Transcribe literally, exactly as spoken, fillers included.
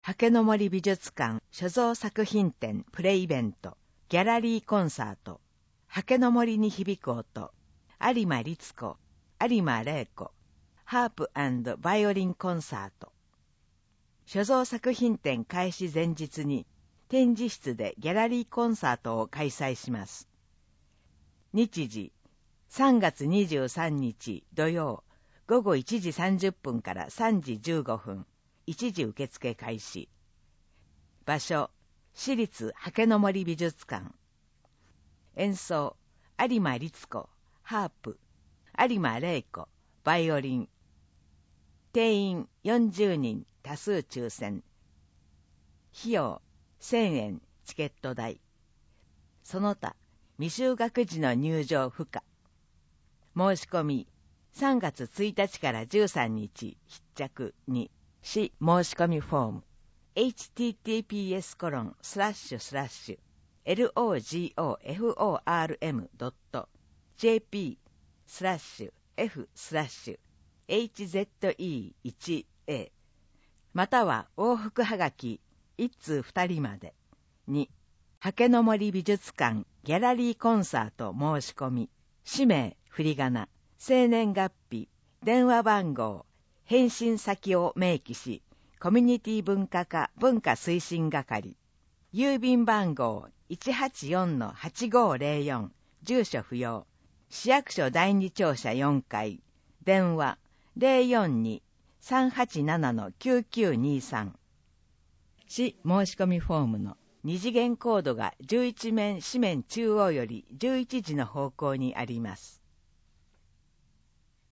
ハケノモリ美術館所蔵作品展プレイベント、ギャラリーコンサート、ハケノモリに響く音、有馬律子、有馬玲子、ハープ&バイオリンコンサート。所蔵作品展開始前日に展示室でギャラリーコンサートを開催します。日時、さんがつにじゅうさんにち土曜、ごごいちじさんじゅっぷんからさんじじゅうごふん、一時受付開始。場所、市立ハケノモリ美術館。演奏、有馬律子、ハープ、有馬玲子、バイオリン。定員よんじゅうにん、多数抽選。費用せんえん、チケット代。その他、未就学児の入場不可。申し込み、さんがつついたちからじゅうさんにち必着に、市申し込みフォーム、エイチティーティーピーエスコロンスラッシュスラッシュエルオージーオーエフオーアールエムドットジェーピースラッシュエフスラッシュエイチゼットイーワンエー または往復はがきいちつうふたりまで。に、ハケノモリ美術館ギャラリーコンサート申し込み、氏名、振り仮名、生年月日、電話番号、返信先を明記し、コミュニティ文化課文化推進係、郵便番号 いちはちよんのはちごーぜろよん、住所不要、市役所だいに庁舎よんかい、電話 ゼロよんに さんはちななのきゅうきゅうにさん。市申し込みフォームの二次元コードがじゅういち面紙面中央よりじゅういちじの方向にあります。